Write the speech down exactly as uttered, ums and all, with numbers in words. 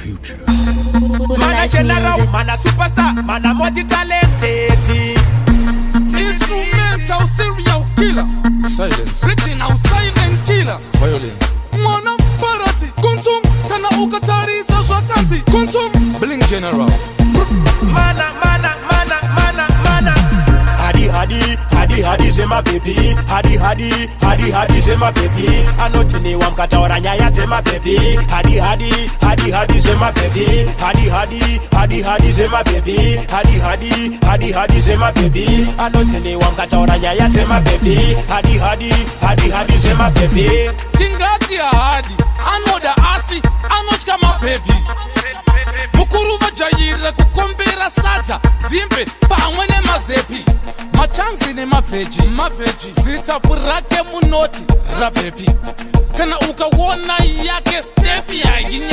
future. Man a general, man a superstar, man a multi-talented. Instrumental serial killer. Silence. Original silent killer. Violence. Mwana parati. Kuntum kana ukatari za vakanzi. Kuntum Bling general. Mana, mana, mana, mana, mana. Hadi, hadi, hadi, hadi, zema baby. Hadi, hadi, hadi, hadi, zema baby. Anotini wamkata oranyaya zema baby. Hadi, hadi, hadi, hadi, zema baby. Hadi, hadi, hadi, hadi, zema baby. Hadi, hadi, hadi, hadi, zema baby. Anotini wamkata oranyaya zema baby. Hadi, hadi, hadi, hadi, zema baby. tingati ya hadi. Anoda asi, anochka ma baby. Mukuru vajayira kukombera sadza. Zimbe, pamwene mazepi. Machanzi ne maveji, maveji. Zitafu rake munoti, rabepi. Kana ukawona yake step ya yinya